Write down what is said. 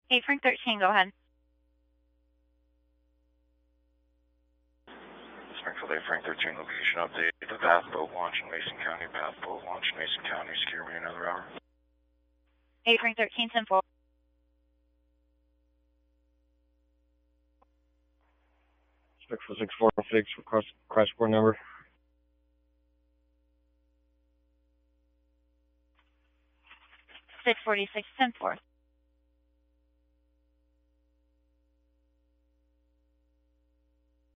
8 Frank 13, go ahead. Springfield 8 Frank 13 location update. The bath boat launch in Mason County. Bath boat launch in Mason County. Secure me another hour. 8 Frank 13, 10-4. Springfield 646, request crash report number. 646, 10-4.